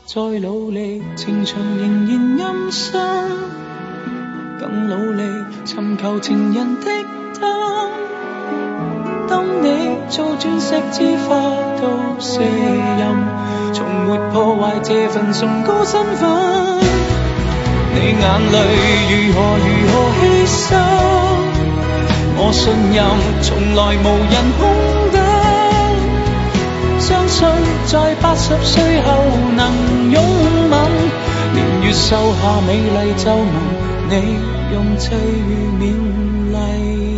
再努力，情場仍然陰森，更努力尋求情人的燈。當你做鑽石之花都卸任，從沒破壞這份崇高身份。你眼淚如何犧牲，我信任從來無人空等。相信在80歲後能擁吻，年月繡下美麗皺紋，你用際遇勉勵。